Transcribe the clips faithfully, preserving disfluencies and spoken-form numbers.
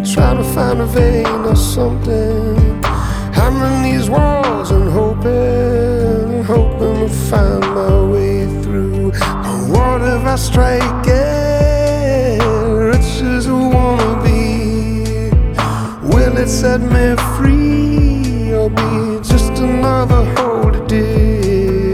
trying to find a vein or something, hammering these walls and hoping, hoping to find my way through. But what if I strike it, rich as a wannabe? Will it set me free or be just another hole to dig?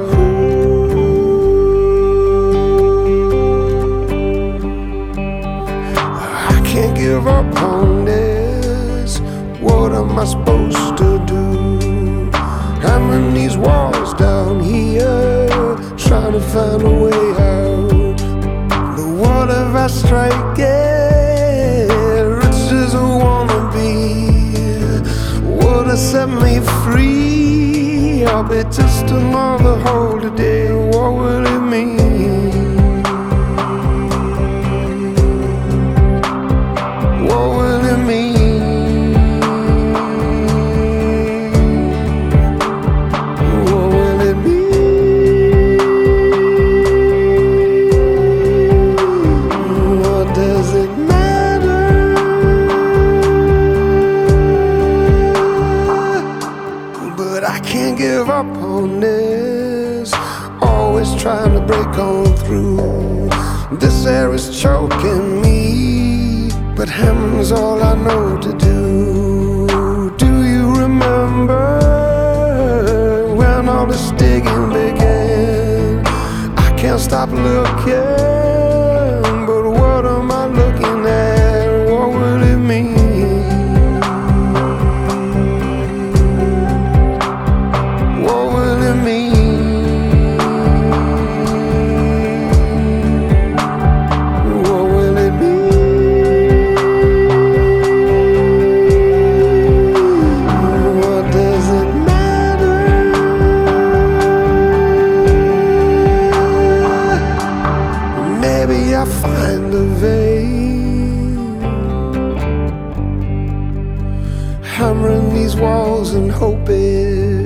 I can't give up on this. What am I supposed to do? Hammering these walls down here, trying to find a way out. But what if I strike it, rich as I wanna be? Would it set me free? I'll be just another hole today. What will it mean? What will it mean? I can't give up on this, always trying to break on through. This air is choking me, but hammering's all I know to do. Do you remember when all this digging began? I can't stop looking, but what am I looking at? What will it mean? Maybe I find a vein, hammering these walls and hoping